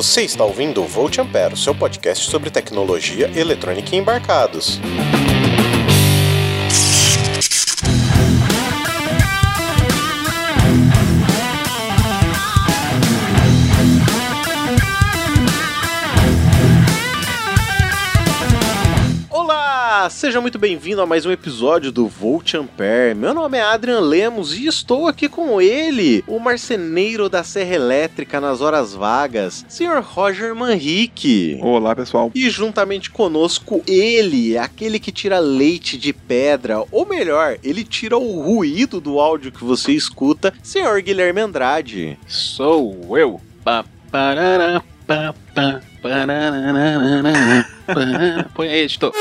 Você está ouvindo o Volt Ampere, seu podcast sobre tecnologia, eletrônica e embarcados. Seja muito bem-vindo a mais um episódio do Volt Ampere. Meu nome é Adrian Lemos e estou aqui com ele, o marceneiro da Serra Elétrica nas horas vagas, Sr. Roger Manrique. Olá, pessoal. E juntamente conosco ele, aquele que tira leite de pedra, ou melhor, ele tira o ruído do áudio que você escuta, Sr. Guilherme Andrade. Sou eu. Põe aí, editor.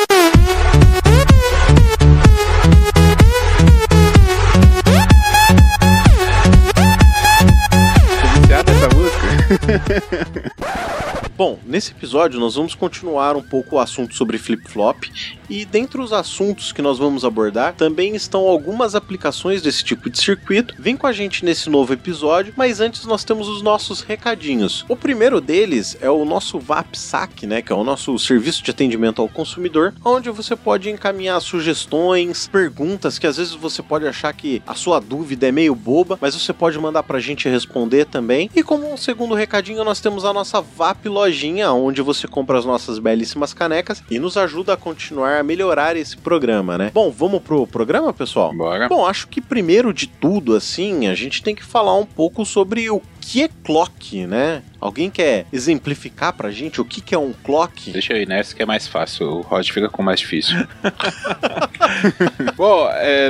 Essa música? Bom, nesse episódio nós vamos continuar um pouco o assunto sobre flip-flop e dentre os assuntos que nós vamos abordar também estão algumas aplicações desse tipo de circuito. Vem com a gente nesse novo episódio, mas antes nós temos os nossos recadinhos. O primeiro deles é o nosso VAPSAC, né, que é o nosso serviço de atendimento ao consumidor, onde você pode encaminhar sugestões, perguntas que às vezes você pode achar que a sua dúvida é meio boba, mas você pode mandar pra gente responder também. E como um segundo recadinho, nós temos a nossa VAP Lojinha, onde você compra as nossas belíssimas canecas e nos ajuda a continuar a melhorar esse programa, né? Bom, vamos pro programa, pessoal? Bora. Bom, acho que primeiro de tudo, assim, a gente tem que falar um pouco sobre o que é clock, né? Alguém quer exemplificar pra gente o que é um clock? Deixa eu ir nessa que é mais fácil, o Rod fica com mais difícil. Bom,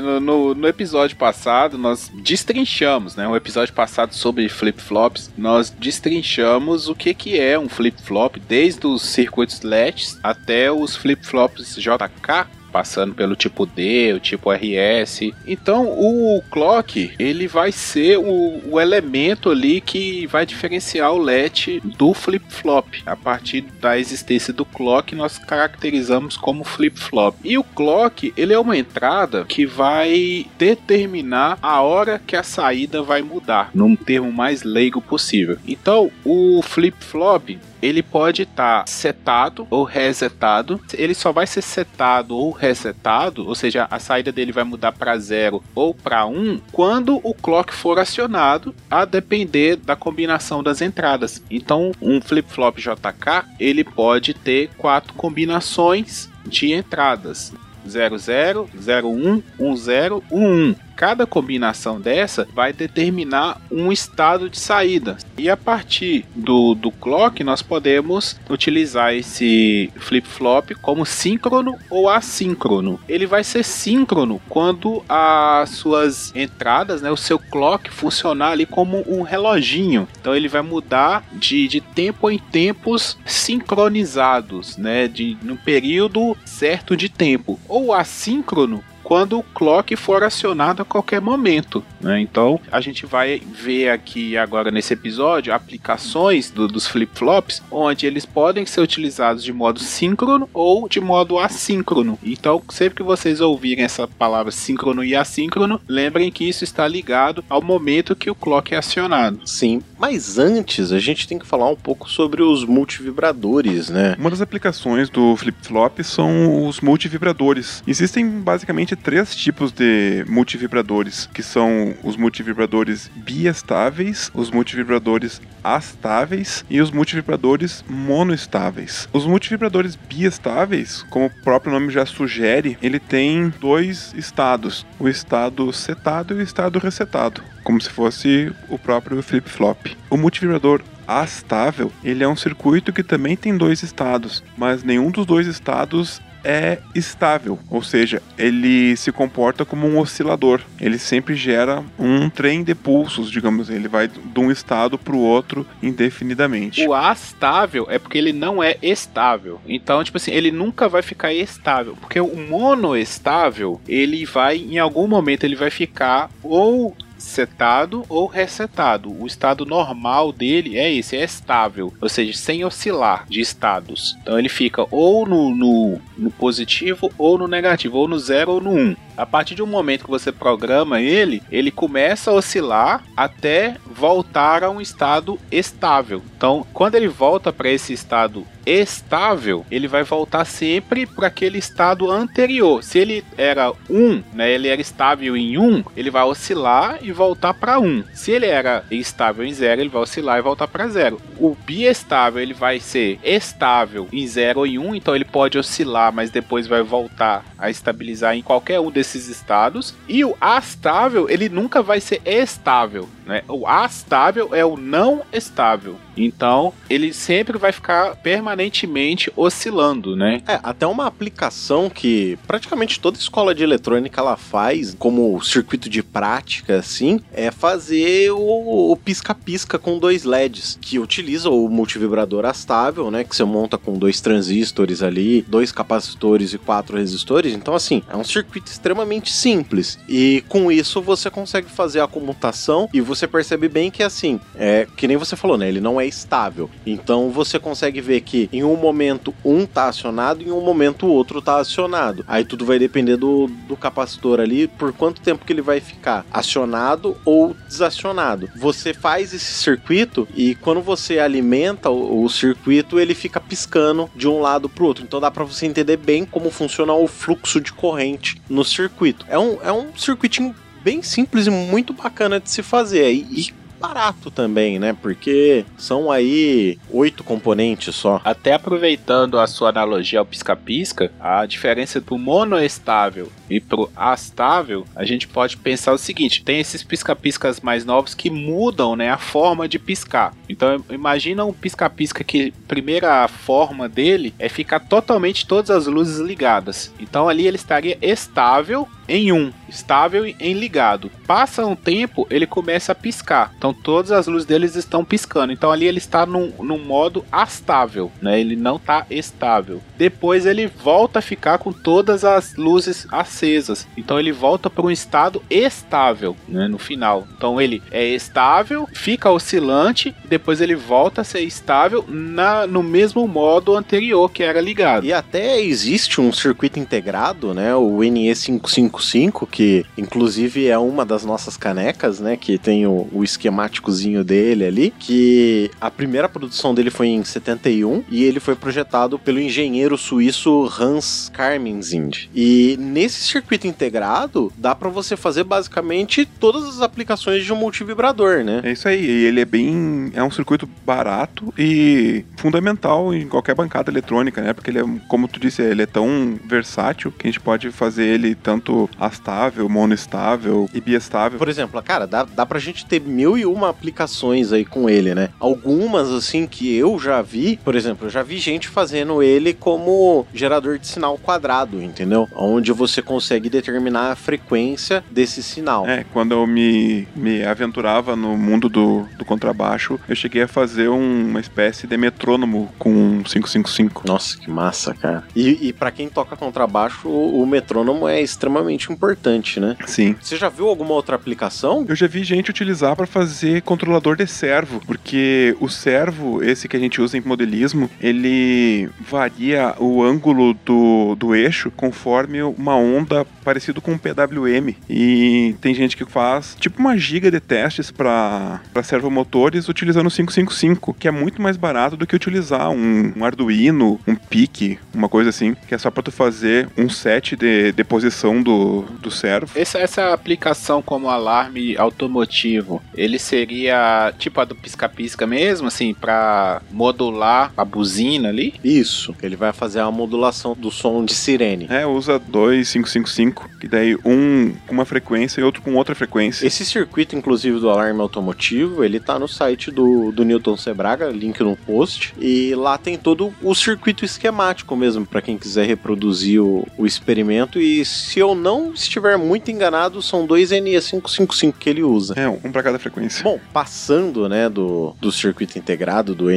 no episódio passado nós destrinchamos, né? Um episódio passado sobre flip-flops, nós destrinchamos o que é um flip-flop, desde os circuitos LEDs até os flip-flops JK, passando pelo tipo D, o tipo RS. Então o clock, ele vai ser o elemento ali que vai diferenciar o LED do flip-flop. A partir da existência do clock, nós caracterizamos como flip-flop. E o clock, ele é uma entrada que vai determinar a hora que a saída vai mudar, num termo mais leigo possível. Então o flip-flop, ele pode estar setado ou resetado. Ele só vai ser setado ou resetado, ou seja, a saída dele vai mudar para 0 ou para 1, quando o clock for acionado, a depender da combinação das entradas. Então, um flip-flop JK, ele pode ter 4 combinações de entradas: 00, 01, 10, 11. Cada combinação dessa vai determinar um estado de saída. E a partir do clock, nós podemos utilizar esse flip-flop como síncrono ou assíncrono. Ele vai ser síncrono quando as suas entradas, né, o seu clock funcionar ali como um reloginho. Então ele vai mudar de tempo em tempos sincronizados, né, num período certo de tempo. Ou assíncrono, quando o clock for acionado a qualquer momento, né? Então a gente vai ver aqui agora nesse episódio aplicações dos flip-flops, onde eles podem ser utilizados de modo síncrono ou de modo assíncrono. Então sempre que vocês ouvirem essa palavra síncrono e assíncrono, lembrem que isso está ligado ao momento que o clock é acionado. Sim, mas antes a gente tem que falar um pouco sobre os multivibradores, né? Uma das aplicações do flip-flop são os multivibradores. Existem basicamente 3 tipos de multivibradores, que são os multivibradores biestáveis, os multivibradores astáveis e os multivibradores monoestáveis. Os multivibradores biestáveis, como o próprio nome já sugere, ele tem 2 estados, o estado setado e o estado resetado, como se fosse o próprio flip-flop. O multivibrador astável, ele é um circuito que também tem 2 estados, mas nenhum dos 2 estados é estável, ou seja, ele se comporta como um oscilador. Ele sempre gera um trem de pulsos, digamos, ele vai de um estado para o outro indefinidamente. O astável é porque ele não é estável. Então, tipo assim, ele nunca vai ficar estável, porque o monoestável, ele vai, em algum momento, ele vai ficar ou setado ou resetado. O estado normal dele é esse, é estável, ou seja, sem oscilar de estados. Então ele fica ou no positivo ou no negativo, ou no 0 ou no 1. A partir de um momento que você programa ele começa a oscilar até voltar a um estado estável. Então, quando ele volta para esse estado estável, ele vai voltar sempre para aquele estado anterior. Se ele era 1, né, ele era estável em 1, ele vai oscilar e voltar para 1. Se ele era estável em 0, ele vai oscilar e voltar para 0. O biestável, ele vai ser estável em 0 ou em 1, então ele pode oscilar, mas depois vai voltar a estabilizar em qualquer um desses estados. E o astável, ele nunca vai ser estável, né? O astável é o não estável. Então, ele sempre vai ficar permanentemente oscilando, né? Até uma aplicação que praticamente toda escola de eletrônica ela faz, como circuito de prática, assim, é fazer o pisca-pisca com 2 LEDs, que utiliza o multivibrador astável, né? Que você monta com 2 transistores ali, 2 capacitores e 4 resistores. Então, assim, é um circuito extremamente simples. E com isso você consegue fazer a comutação e você percebe bem que, assim, que nem você falou, né? Ele não é estável. Então você consegue ver que em um momento um tá acionado e em um momento o outro tá acionado. Aí tudo vai depender do capacitor ali, por quanto tempo que ele vai ficar acionado ou desacionado. Você faz esse circuito e quando você alimenta o circuito, ele fica piscando de um lado pro outro. Então dá pra você entender bem como funciona o fluxo de corrente no circuito. É um circuitinho bem simples e muito bacana de se fazer. E barato também, né? Porque são aí 8 componentes só. Até aproveitando a sua analogia ao pisca-pisca, a diferença do monoestável e pro astável, a gente pode pensar o seguinte: tem esses pisca-piscas mais novos que mudam, né, a forma de piscar. Então imagina um pisca-pisca que a primeira forma dele é ficar totalmente todas as luzes ligadas. Então ali ele estaria estável em 1, estável em ligado. Passa um tempo, ele começa a piscar. Então todas as luzes deles estão piscando. Então ali ele está num modo astável, né? Ele não está estável. Depois ele volta a ficar com todas as luzes acesas. Então ele volta para um estado estável, né, no final. Então ele é estável, fica oscilante, depois ele volta a ser estável no mesmo modo anterior que era ligado. E até existe um circuito integrado, né? O NE555, que inclusive é uma das nossas canecas, né? Que tem o esquemáticozinho dele ali, que a primeira produção dele foi em 71 e ele foi projetado pelo engenheiro suíço Hans Karmenzin. E nesse circuito integrado, dá para você fazer basicamente todas as aplicações de um multivibrador, né? É isso aí, e ele é um circuito barato e fundamental em qualquer bancada eletrônica, né? Porque ele é, como tu disse, ele é tão versátil que a gente pode fazer ele tanto astável, monoestável e biestável. Por exemplo, cara, dá pra gente ter 1001 aplicações aí com ele, né? Algumas, assim, que eu já vi, por exemplo, eu já vi gente fazendo ele como gerador de sinal quadrado, entendeu? Onde você consegue determinar a frequência desse sinal. Quando eu me aventurava no mundo do contrabaixo, eu cheguei a fazer uma espécie de metrônomo com um 555. Nossa, que massa, cara. E pra quem toca contrabaixo, o metrônomo é extremamente importante, né? Sim. Você já viu alguma outra aplicação? Eu já vi gente utilizar para fazer controlador de servo, porque o servo, esse que a gente usa em modelismo, ele varia o ângulo do eixo conforme uma onda parecido com um PWM. E tem gente que faz tipo uma giga de testes para servomotores utilizando o 555, que é muito mais barato do que utilizar um Arduino, um PIC, uma coisa assim, que é só para tu fazer um set de posição do servo. Essa aplicação como alarme automotivo, ele seria tipo a do pisca-pisca mesmo, assim, para modular a buzina ali? Isso, ele vai fazer a modulação do som de sirene. Usa 2,555, que daí um com uma frequência e outro com outra frequência. Esse circuito, inclusive, do alarme automotivo, ele tá no site do Newton Sebraga, link no post, e lá tem todo o circuito esquemático mesmo, para quem quiser reproduzir o experimento, e se eu não estiver muito enganado, são 2 NE555 que ele usa. Um para cada frequência. Bom, passando, né, do circuito integrado, do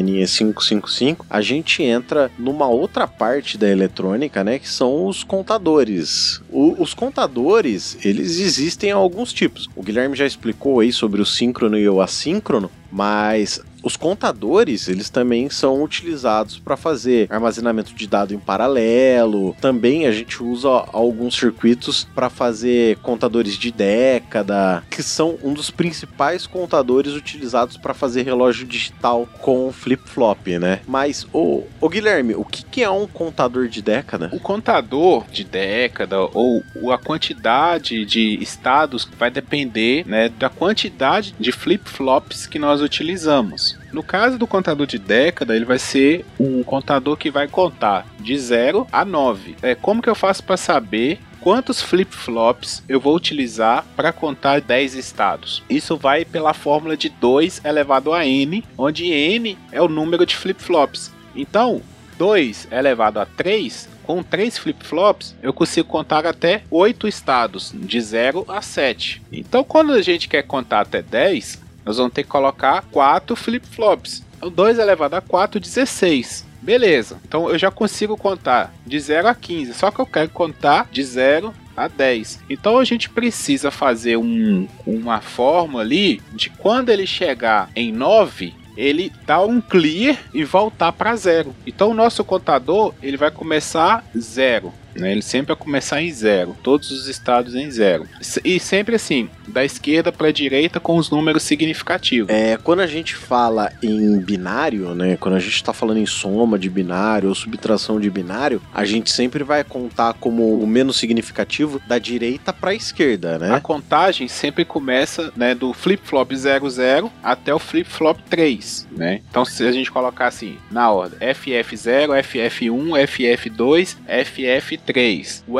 NE555, a gente entra numa outra parte da eletrônica, né, que são os contadores. Os contadores, eles existem em alguns tipos. O Guilherme já explicou aí sobre o síncrono e o assíncrono, mas Os contadores, eles também são utilizados para fazer armazenamento de dado em paralelo. Também a gente usa alguns circuitos para fazer contadores de década, que são um dos principais contadores utilizados para fazer relógio digital com flip-flop, né? Mas, ô Guilherme, o que é um contador de década? O contador de década ou a quantidade de estados vai depender, né, da quantidade de flip-flops que nós utilizamos. No caso do contador de década, ele vai ser um contador que vai contar de 0 a 9. Como que eu faço para saber quantos flip-flops eu vou utilizar para contar 10 estados? Isso vai pela fórmula de 2 elevado a n, onde n é o número de flip-flops. Então, 2 elevado a 3, com 3 flip-flops, eu consigo contar até 8 estados, de 0 a 7. Então, quando a gente quer contar até 10, nós vamos ter que colocar 4 flip-flops. Então, 2 elevado a 4, 16. Beleza, então eu já consigo contar de 0 a 15, só que eu quero contar de 0 a 10. Então a gente precisa fazer uma fórmula ali de quando ele chegar em 9, ele dá um clear e voltar para 0. Então o nosso contador ele vai começar 0. Ele sempre vai começar em 0, todos os estados em 0. E sempre assim, da esquerda para a direita com os números significativos. Quando a gente fala em binário, né? Quando a gente está falando em soma de binário ou subtração de binário, a gente sempre vai contar como o menos significativo da direita para a esquerda, né? A contagem sempre começa, né, do flip-flop 00 até o flip-flop 3, né? Então se a gente colocar assim, na ordem, FF0, FF1, FF2, FF3. O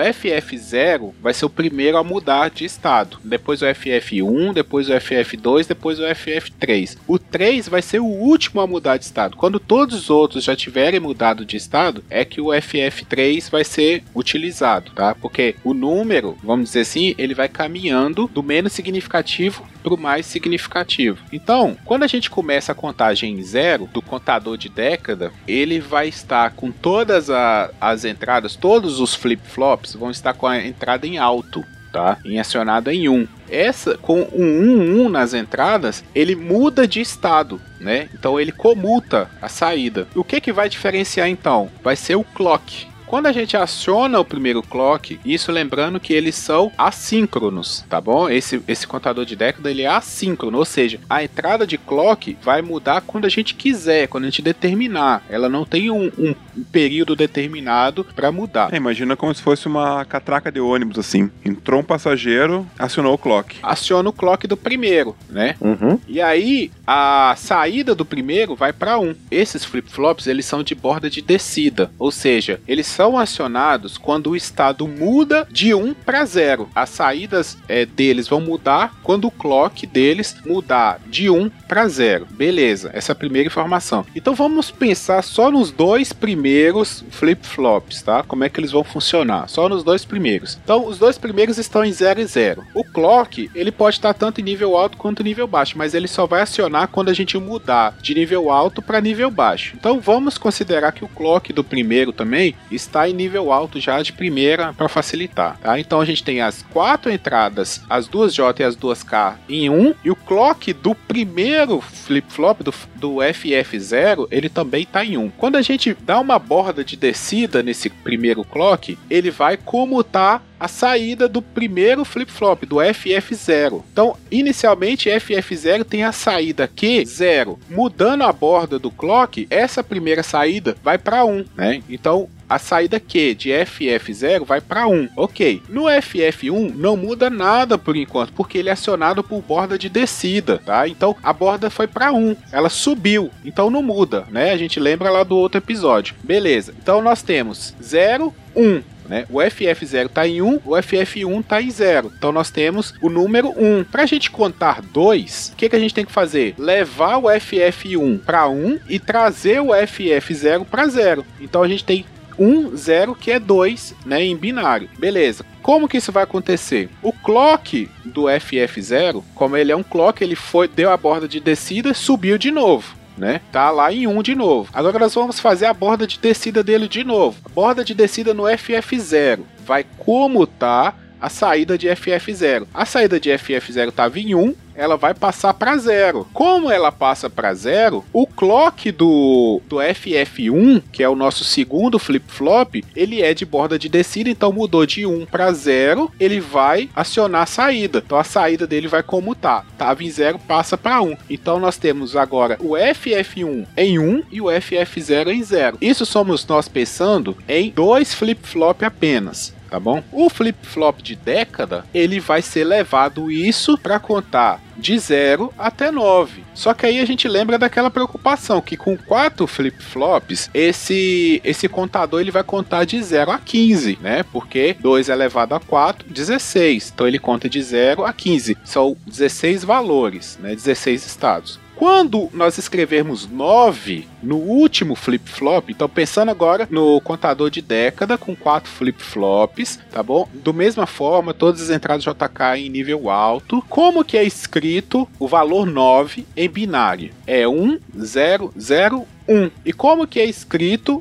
FF0 vai ser o primeiro a mudar de estado. Depois o FF1, depois o FF2, depois o FF3. O 3 vai ser o último a mudar de estado. Quando todos os outros já tiverem mudado de estado, é que o FF3 vai ser utilizado, tá? Porque o número, vamos dizer assim, ele vai caminhando do menos significativo para o mais significativo. Então, quando a gente começa a contagem em 0 do contador de década, ele vai estar com todas as entradas, todos os flip-flops vão estar com a entrada em alto, tá? Em acionado em 1. Essa, com um 1 nas entradas, ele muda de estado, né? Então ele comuta a saída. O que vai diferenciar então? Vai ser o clock. Quando a gente aciona o primeiro clock, isso lembrando que eles são assíncronos, tá bom? Esse contador de década ele é assíncrono, ou seja, a entrada de clock vai mudar quando a gente quiser, quando a gente determinar. Ela não tem um período determinado para mudar. Imagina como se fosse uma catraca de ônibus assim. Entrou um passageiro, acionou o clock. Aciona o clock do primeiro, né? Uhum. E aí a saída do primeiro vai para 1. Esses flip-flops eles são de borda de descida, ou seja, eles são acionados quando o estado muda de 1 para 0. As saídas deles vão mudar quando o clock deles mudar de 1 para 0. Beleza, essa é a primeira informação. Então vamos pensar só nos 2 primeiros flip-flops, tá? Como é que eles vão funcionar? Só nos 2 primeiros. Então os 2 primeiros estão em 0 e 0. O clock, ele pode estar tanto em nível alto quanto em nível baixo, mas ele só vai acionar quando a gente mudar de nível alto para nível baixo. Então vamos considerar que o clock do primeiro também está em nível alto já de primeira para facilitar, tá? Então a gente tem as 4 entradas, as 2J e as 2K em 1, e o clock do primeiro flip-flop do FF0, ele também está em 1. Quando a gente dá uma borda de descida nesse primeiro clock, ele vai comutar a saída do primeiro flip-flop, do FF0. Então, inicialmente, FF0 tem a saída Q0. Mudando a borda do clock, essa primeira saída vai para 1, né? Então, a saída Q de FF0 vai para 1. Ok. No FF1 não muda nada por enquanto, porque ele é acionado por borda de descida, tá? Então, a borda foi para 1. Ela subiu. Então, não muda, né? A gente lembra lá do outro episódio. Beleza. Então, nós temos 0, 1. Né? O FF0 está em 1, o FF1 está em 0. Então nós temos o número 1. Para a gente contar 2, o que a gente tem que fazer? Levar o FF1 para 1 e trazer o FF0 para 0. Então a gente tem 1, 0, que é 2, né, em binário. Beleza. Como que isso vai acontecer? O clock do FF0, como ele é um clock, ele deu a borda de descida e subiu de novo, né? Tá lá em 1 de novo. Agora nós vamos fazer a borda de descida dele de novo. A borda de descida no FF0 vai comutar a saída de FF0. A saída de FF0 estava em 1, ela vai passar para 0. Como ela passa para 0, o clock do FF1, que é o nosso segundo flip-flop, ele é de borda de descida, então mudou de 1 para 0, ele vai acionar a saída. Então a saída dele vai comutar. Tava em 0, passa para 1. Então nós temos agora o FF1 em 1 e o FF0 em 0. Isso somos nós pensando em 2 flip-flop apenas. Tá bom? O flip-flop de década, ele vai ser levado isso para contar de 0 até 9. Só que aí a gente lembra daquela preocupação que com 4 flip-flops, esse contador ele vai contar de 0 a 15, né? Porque 2 elevado a 4, 16. Então ele conta de 0 a 15. São 16 valores, né? 16 estados. Quando nós escrevermos 9 no último flip-flop, então pensando agora no contador de década com 4 flip-flops, tá bom? Do mesma forma, todas as entradas JK em nível alto. Como que é escrito o valor 9 em binário? É 1, 0, 0, 1. E como que é escrito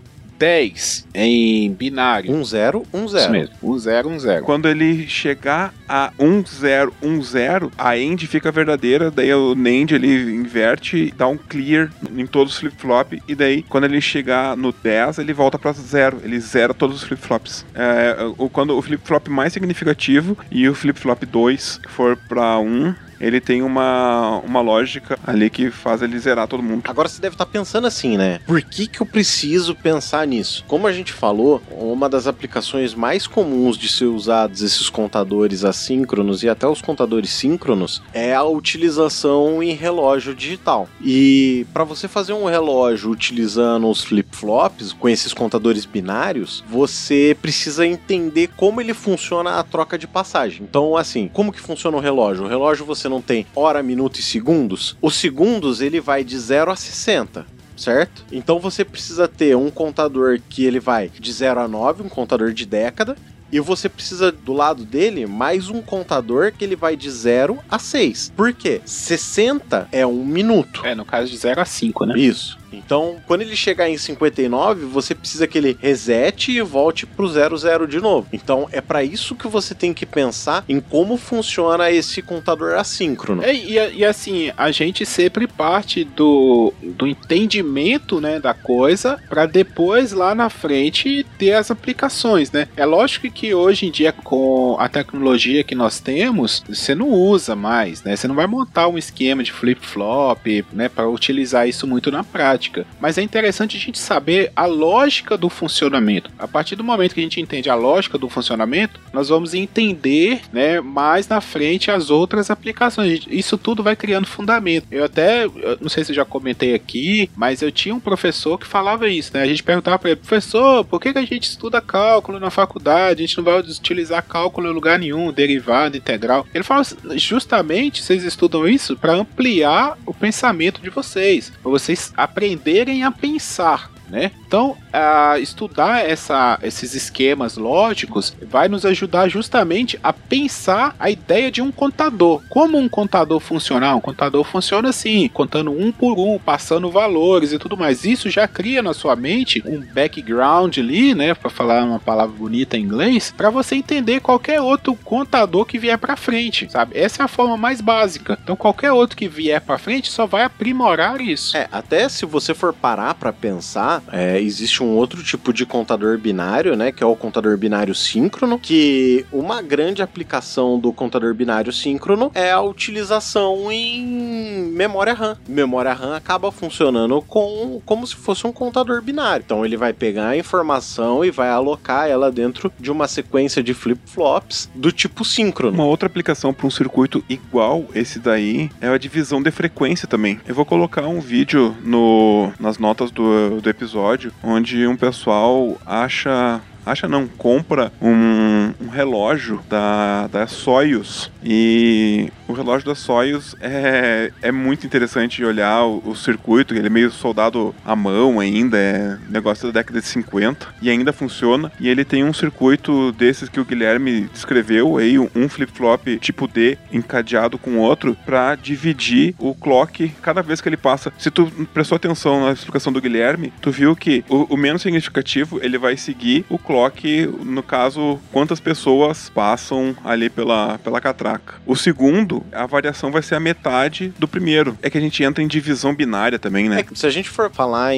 10 em binário? 1, 0, 1, 0. Isso mesmo, 1, 0, 1, 0. Quando ele chegar a 1, 0, 1, 0, a end fica verdadeira, daí o NAND ele inverte, dá um clear em todos os flip-flop, e daí quando ele chegar no 10, ele volta para 0, ele zera todos os flip-flops. Quando o flip-flop mais significativo e o flip-flop 2 for para 1, ele tem uma lógica ali que faz ele zerar todo mundo. Agora você deve estar pensando assim, né? Por que eu preciso pensar nisso? Como a gente falou, uma das aplicações mais comuns de ser usados esses contadores assíncronos e até os contadores síncronos é a utilização em relógio digital. E para você fazer um relógio utilizando os flip-flops, com esses contadores binários, você precisa entender como ele funciona a troca de passagem. Então, assim, como que funciona o relógio? O relógio você não tem hora, minuto e segundos. Os segundos ele vai de 0 a 60. Certo? Então você precisa ter um contador que ele vai de 0 a 9, um contador de década, e você precisa do lado dele mais um contador que ele vai de 0 a 6. Por quê? 60 é 1 minuto. No caso de 0 a 5, né? Isso. Então, quando ele chegar em 59, você precisa que ele resete e volte pro 00 de novo. Então, é para isso que você tem que pensar em como funciona esse contador assíncrono. E assim, a gente sempre parte do entendimento, né, da coisa, para depois lá na frente ter as aplicações, né? É lógico que hoje em dia, com a tecnologia que nós temos, você não usa mais, né? Você não vai montar um esquema de flip-flop, né, para utilizar isso muito na prática. Mas é interessante a gente saber a lógica do funcionamento. A partir do momento que a gente entende a lógica do funcionamento, nós vamos entender, né, mais na frente as outras aplicações. Isso tudo vai criando fundamento. Eu não sei se eu já comentei aqui, mas eu tinha um professor que falava isso, né? A gente perguntava para ele: professor, por que a gente estuda cálculo na faculdade? A gente não vai utilizar cálculo em lugar nenhum, derivada, integral. Ele falava: justamente vocês estudam isso para ampliar o pensamento de vocês, para vocês aprenderem a pensar, né? Então, estudar esses esquemas lógicos vai nos ajudar justamente a pensar a ideia de um contador. Como um contador funciona? Um contador funciona assim, contando um por um, passando valores e tudo mais. Isso já cria na sua mente um background ali, né, para falar uma palavra bonita em inglês, para você entender qualquer outro contador que vier para frente, sabe? Essa é a forma mais básica. Então, qualquer outro que vier para frente só vai aprimorar isso. Até se você for parar para pensar, existe um outro tipo de contador binário, né, que é o contador binário síncrono, que uma grande aplicação do contador binário síncrono é a utilização em memória RAM. Memória RAM acaba funcionando como se fosse um contador binário. Então ele vai pegar a informação e vai alocar ela dentro de uma sequência de flip-flops do tipo síncrono. Uma outra aplicação para um circuito igual esse daí é a divisão de frequência também. Eu vou colocar um vídeo nas notas do episódio, onde um pessoal compra um relógio da Soyuz, e o relógio da Soyuz é muito interessante de olhar o circuito. Ele é meio soldado à mão ainda, é negócio da década de 50 e ainda funciona, e ele tem um circuito desses que o Guilherme descreveu aí, um flip-flop tipo D encadeado com outro para dividir o clock cada vez que ele passa. Se tu prestou atenção na explicação do Guilherme, tu viu que o menos significativo ele vai seguir o clock clock, no caso, quantas pessoas passam ali pela catraca. O segundo, a variação vai ser a metade do primeiro. É que a gente entra em divisão binária também, né? Se a gente for falar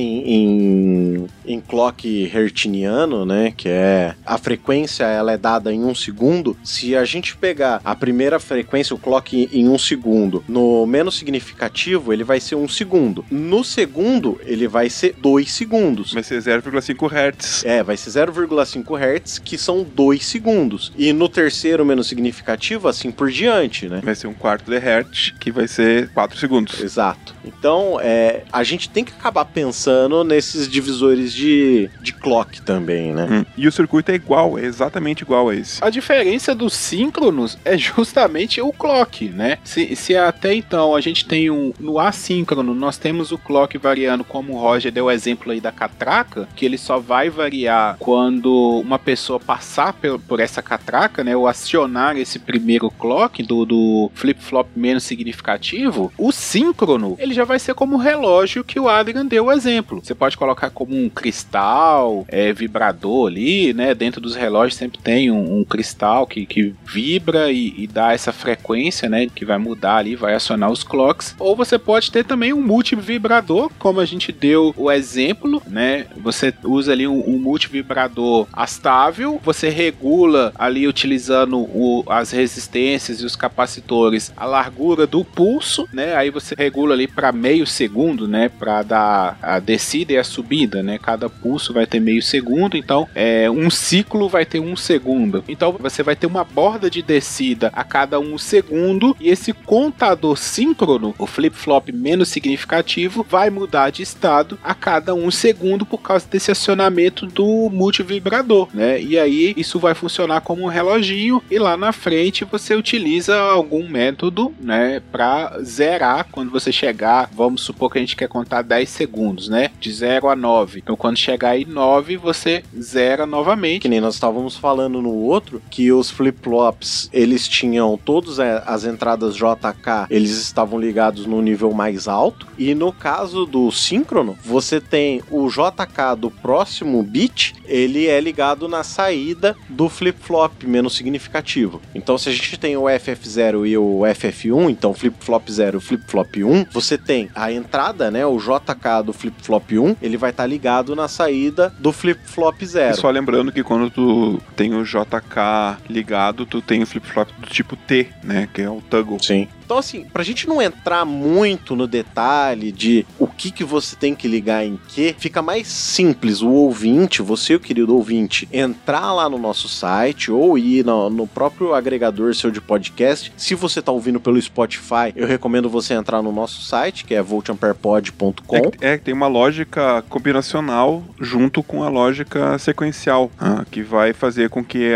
em clock hertziano, né, que é a frequência, ela é dada em 1 segundo. Se a gente pegar a primeira frequência, o clock em 1 segundo, no menos significativo, ele vai ser 1 segundo. No segundo, ele vai ser 2 segundos. Vai ser 0,5 Hz. Vai ser 0,5 Hz, que são 2 segundos. E no terceiro menos significativo, assim por diante, né? Vai ser 1/4 de Hz, que vai ser 4 segundos. Exato. Então, a gente tem que acabar pensando nesses divisores de clock também, né? E o circuito é igual, é exatamente igual a esse. A diferença dos síncronos é justamente o clock, né? Se até então a gente tem no assíncrono, nós temos o clock variando, como o Roger deu o exemplo aí da catraca, que ele só vai variar quando uma pessoa passar por essa catraca, né? Ou acionar esse primeiro clock do flip-flop menos significativo. O síncrono, ele já vai ser como o relógio que o Adrian deu o exemplo. Você pode colocar como um cristal, vibrador ali, né? Dentro dos relógios sempre tem um cristal que vibra e dá essa frequência, né? Que vai mudar ali, vai acionar os clocks. Ou você pode ter também um multivibrador, como a gente deu o exemplo, né? Você usa ali um multivibrador astável, você regula ali utilizando as resistências e os capacitores a largura do pulso, né? Aí você regula ali para meio segundo, né? Para dar a descida e a subida, né? Cada pulso vai ter meio segundo, então um ciclo vai ter 1 segundo. Então você vai ter uma borda de descida a cada 1 segundo e esse contador síncrono, o flip-flop menos significativo, vai mudar de estado a cada 1 segundo por causa desse acionamento do multivibrador, né? E aí isso vai funcionar como um reloginho e lá na frente você utiliza algum método, né? Para zerar quando você chegar, vamos supor que a gente quer contar 10 segundos, né? De 0 a 9. Então quando chegar em 9, você zera novamente. Que nem nós estávamos falando no outro, que os flip-flops, eles tinham todas as entradas JK, eles estavam ligados no nível mais alto, e no caso do síncrono, você tem o JK do próximo bit, ele é ligado na saída do flip-flop menos significativo. Então se a gente tem o FF0 e o FF1, então flip-flop 0 e flip-flop 1, você tem a entrada, né, o JK do flip-flop 1, ele vai estar ligado na saída do flip-flop 0. E só lembrando que quando tu tem o JK ligado, tu tem o flip-flop do tipo T, né, que é o toggle. Sim. Então, assim, pra gente não entrar muito no detalhe de o que você tem que ligar em que, fica mais simples o ouvinte, você, o querido ouvinte, entrar lá no nosso site ou ir no próprio agregador seu de podcast. Se você tá ouvindo pelo Spotify, eu recomendo você entrar no nosso site, que é voltamperpod.com. Tem uma lógica combinacional junto com a lógica sequencial, que vai fazer com que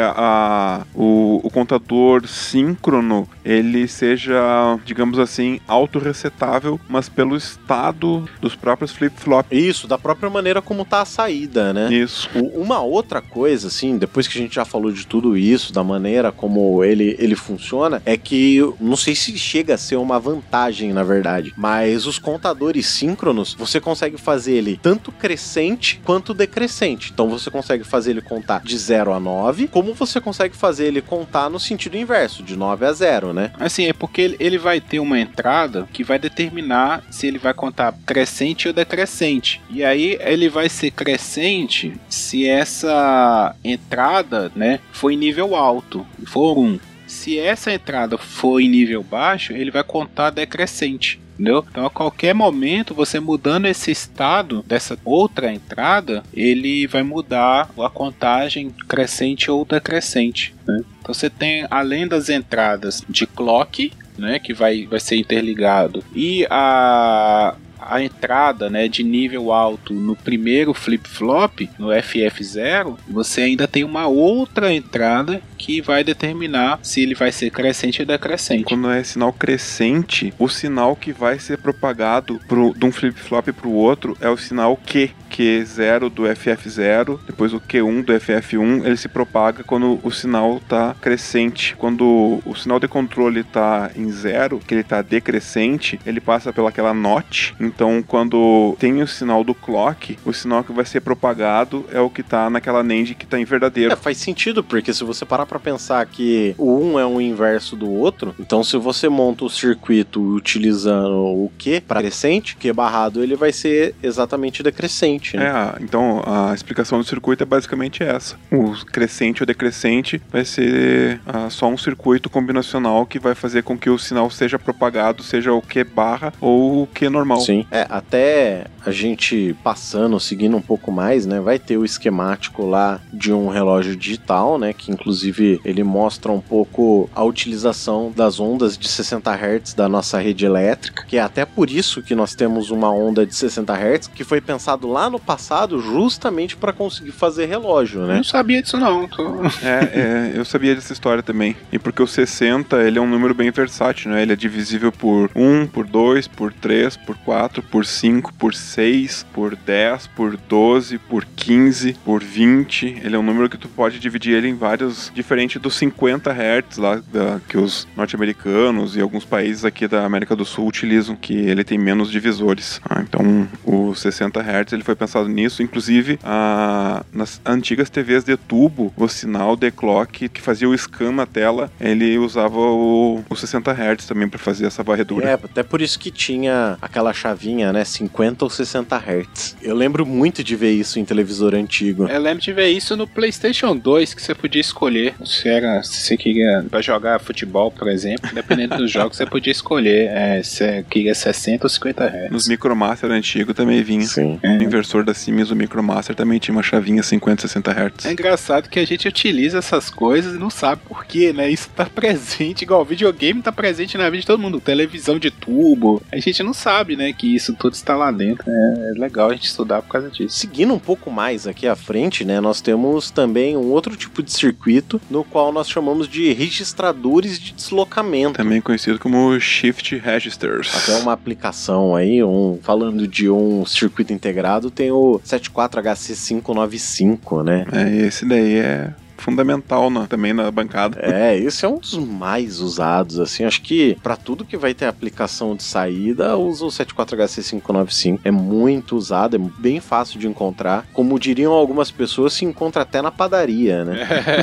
o contador síncrono, ele seja, digamos assim, autorresetável, mas pelo estado dos próprios flip-flops. Isso, da própria maneira como tá a saída, né? Isso. Uma outra coisa, assim, depois que a gente já falou de tudo isso, da maneira como ele funciona, é que, não sei se chega a ser uma vantagem, na verdade, mas os contadores síncronos, você consegue fazer ele tanto crescente quanto decrescente. Então você consegue fazer ele contar de 0 a 9, como você consegue fazer ele contar no sentido inverso, de 9 a 0, né? Assim, é porque ele vai ter uma entrada que vai determinar se ele vai contar crescente ou decrescente. E aí ele vai ser crescente se essa entrada, né, for em nível alto, for 1. Se essa entrada for em nível baixo, ele vai contar decrescente. Entendeu? Então a qualquer momento, você mudando esse estado dessa outra entrada, ele vai mudar a contagem crescente ou decrescente, né? Então você tem, além das entradas de clock, né, que vai ser interligado, e a entrada, né, de nível alto no primeiro flip-flop, no FF0, você ainda tem uma outra entrada que vai determinar se ele vai ser crescente ou decrescente. Quando é sinal crescente, o sinal que vai ser propagado de um flip-flop para o outro é o sinal Q, Q0 do FF0, depois o Q1 do FF1, ele se propaga quando o sinal tá crescente. Quando o sinal de controle tá em 0, que ele tá decrescente, ele passa pelaquela notch. Então, quando tem o sinal do clock, o sinal que vai ser propagado é o que tá naquela NAND que tá em verdadeiro. Faz sentido, porque se você parar pra pensar que o um é o inverso do outro, então se você monta o circuito utilizando o Q para crescente, Q barrado, ele vai ser exatamente decrescente, né? Então a explicação do circuito é basicamente essa. O crescente ou decrescente vai ser só um circuito combinacional que vai fazer com que o sinal seja propagado, seja o Q barra ou o Q normal. Sim. Até a gente passando, seguindo um pouco mais, né, vai ter o esquemático lá de um relógio digital, né, que inclusive ele mostra um pouco a utilização das ondas de 60 Hz da nossa rede elétrica, que é até por isso que nós temos uma onda de 60 Hz que foi pensado lá no passado justamente para conseguir fazer relógio, né? Eu não sabia disso não. Eu sabia dessa história também. E porque o 60, ele é um número bem versátil, né? Ele é divisível por 1, por 2, por 3, por 4, por 5, por 6, por 10, por 12, por 15, por 20. Ele é um número que tu pode dividir ele em vários, diferente dos 50 Hz lá que os norte-americanos e alguns países aqui da América do Sul utilizam, que ele tem menos divisores. Então o 60 Hz ele foi pensado nisso. Inclusive nas antigas TVs de tubo, o sinal de clock que fazia o scan na tela, ele usava o 60 Hz também para fazer essa varredura. Até por isso que tinha aquela chavinha, né, 50 ou 60 Hz. Eu lembro muito de ver isso em televisor antigo. Eu lembro de ver isso no PlayStation 2, que você podia escolher se você queria pra jogar futebol, por exemplo, dependendo dos jogos, você podia escolher se você queria 60 ou 50 Hz. Nos Micromaster antigo também vinha. Sim. O inversor da Siemens, o Micromaster, também tinha uma chavinha 50, 60 Hz. É engraçado que a gente utiliza essas coisas e não sabe por quê, né? Isso tá presente, igual o videogame tá presente na vida de todo mundo. Televisão de tubo. A gente não sabe, né, que isso tudo está lá dentro. É legal a gente estudar por causa disso. Seguindo um pouco mais aqui à frente, né, nós temos também um outro tipo de circuito, no qual nós chamamos de registradores de deslocamento. Também conhecido como Shift Registers. Até uma aplicação aí, falando de um circuito integrado, tem o 74HC595, né? Esse daí é fundamental também na bancada. Esse é um dos mais usados, assim, acho que pra tudo que vai ter aplicação de saída, usa o 74HC595, é muito usado, é bem fácil de encontrar, como diriam algumas pessoas, se encontra até na padaria, né?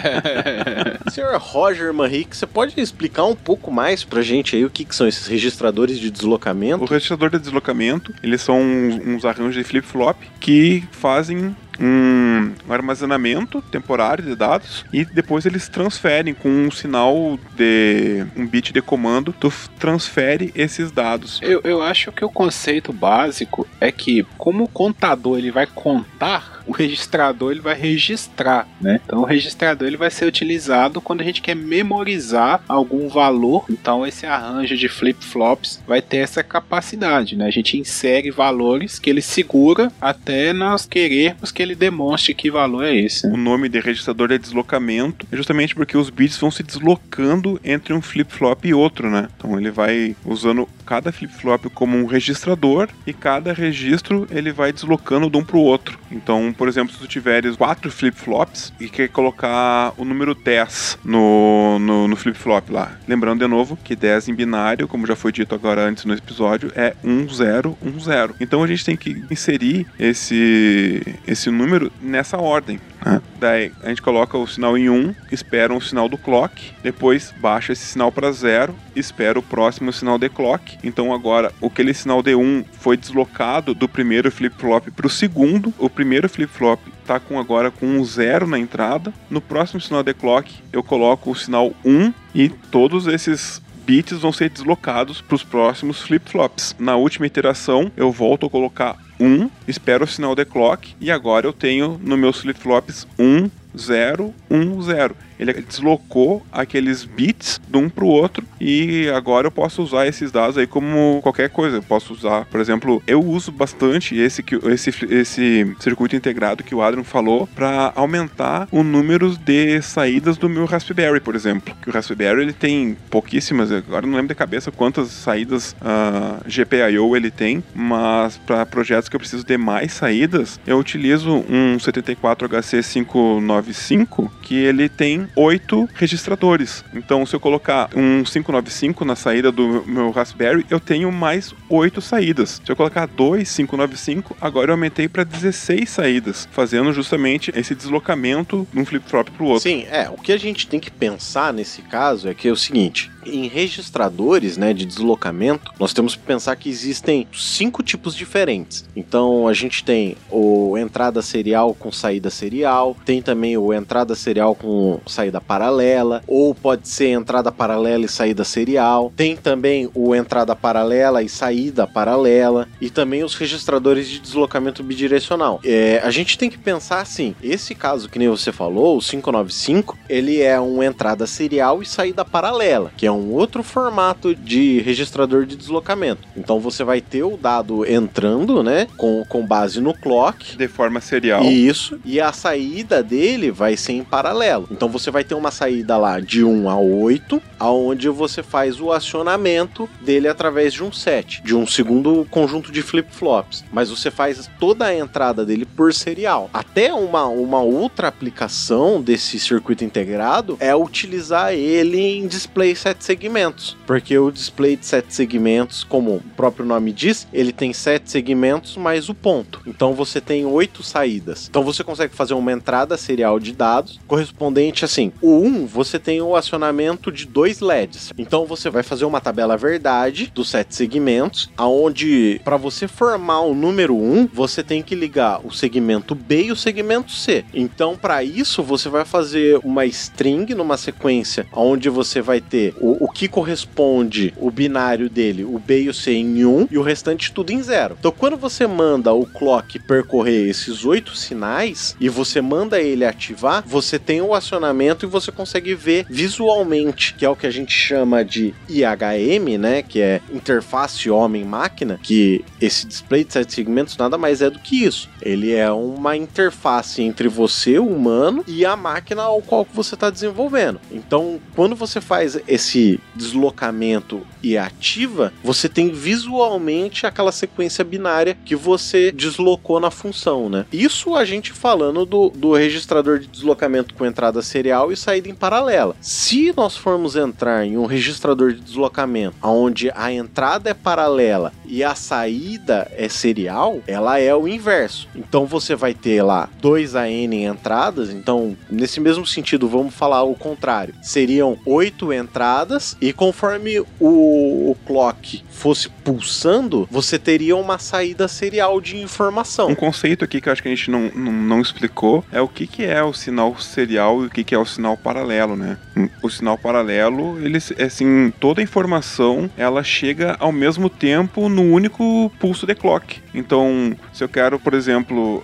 Senhor Roger Manrique, você pode explicar um pouco mais pra gente aí o que são esses registradores de deslocamento? O registrador de deslocamento, eles são uns arranjos de flip-flop que fazem um armazenamento temporário de dados e depois eles transferem com um sinal de um bit de comando, tu transfere esses dados. Eu acho que o conceito básico é que como o contador ele vai contar, o registrador ele vai registrar, né? Então o registrador ele vai ser utilizado quando a gente quer memorizar algum valor. Então esse arranjo de flip-flops vai ter essa capacidade, né? A gente insere valores que ele segura até nós querermos que ele demonstre que valor é esse, né? O nome de registrador de deslocamento é justamente porque os bits vão se deslocando entre um flip-flop e outro, né? Então ele vai usando cada flip-flop como um registrador e cada registro ele vai deslocando de um para o outro. Então, por exemplo, se tu tiveres 4 flip-flops e quer colocar o número 10 no flip-flop lá, lembrando de novo que 10 em binário, como já foi dito agora antes no episódio, é 1010. Então a gente tem que inserir esse número nessa ordem. Daí a gente coloca o sinal em 1, espera um sinal do clock, depois baixa esse sinal para 0, espera o próximo sinal de clock. Então agora aquele sinal de 1 foi deslocado do primeiro flip-flop para o segundo. O primeiro flip-flop está agora com um 0 na entrada. No próximo sinal de clock eu coloco o sinal 1 e todos esses bits vão ser deslocados para os próximos flip-flops. Na última iteração eu volto a colocar 1, espero o sinal de clock e agora eu tenho no meus flip-flops 1, 0, 1. 1, 0. Ele deslocou aqueles bits de um pro outro e agora eu posso usar esses dados aí como qualquer coisa. Eu posso usar, por exemplo, eu uso bastante esse circuito integrado que o Adrian falou para aumentar o número de saídas do meu Raspberry, por exemplo. Que o Raspberry ele tem pouquíssimas, agora não lembro de cabeça quantas saídas GPIO ele tem, mas para projetos que eu preciso de mais saídas, eu utilizo um 74HC595 que ele tem 8 registradores. Então, se eu colocar um 595 na saída do meu Raspberry, eu tenho mais 8 saídas. Se eu colocar 2 595, agora eu aumentei para 16 saídas, fazendo justamente esse deslocamento de um flip-flop para o outro. Sim, o que a gente tem que pensar nesse caso é que é o seguinte: em registradores, né, de deslocamento, nós temos que pensar que existem 5 tipos diferentes. Então, a gente tem o entrada serial com saída serial, tem também o entrada serial com saída paralela, ou pode ser entrada paralela e saída serial. Tem também o entrada paralela e saída paralela, e também os registradores de deslocamento bidirecional. A gente tem que pensar assim, esse caso que nem você falou, o 595, ele é uma entrada serial e saída paralela, que é um outro formato de registrador de deslocamento. Então você vai ter o dado entrando, né, com base no clock, de forma serial. Isso, e a saída dele vai ser em paralelo. Então você vai ter uma saída lá de 1 a 8, aonde você faz o acionamento dele através de um set, de um segundo conjunto de flip-flops. Mas você faz toda a entrada dele por serial. Até uma outra aplicação desse circuito integrado é utilizar ele em display 7 segmentos. Porque o display de 7 segmentos, como o próprio nome diz, ele tem 7 segmentos mais o ponto. Então você tem 8 saídas. Então você consegue fazer uma entrada serial de dados correspondente assim. O 1, você tem o acionamento de 2 LEDs. Então você vai fazer uma tabela verdade dos 7 segmentos, aonde para você formar o número 1, você tem que ligar o segmento B e o segmento C. Então para isso você vai fazer uma string numa sequência onde você vai ter o que corresponde o binário dele, o B e o C em 1 e o restante tudo em 0. Então quando você manda o clock percorrer esses 8 sinais e você manda ele ativar, você tem o acionamento e você consegue ver visualmente, que é o que a gente chama de IHM, né, que é interface homem-máquina, que esse display de 7 segmentos nada mais é do que isso. Ele é uma interface entre você, o humano, e a máquina ao qual você está desenvolvendo. Então, quando você faz esse deslocamento e ativa, você tem visualmente aquela sequência binária que você deslocou na função, né? Isso a gente falando do registrador de deslocamento com entrada serial e saída em paralela. Se nós formos entrar em um registrador de deslocamento onde a entrada é paralela e a saída é serial, ela é o inverso. Então você vai ter lá 2 a n entradas. Então, nesse mesmo sentido, vamos falar o contrário. Seriam 8 entradas e conforme o clock fosse pulsando, você teria uma saída serial de informação. Um conceito aqui que eu acho que a gente não explicou é o que é o sinal serial e o que é o sinal paralelo, né? O sinal paralelo, ele, assim, toda a informação, ela chega ao mesmo tempo no único pulso de clock. Então, se eu quero, por exemplo,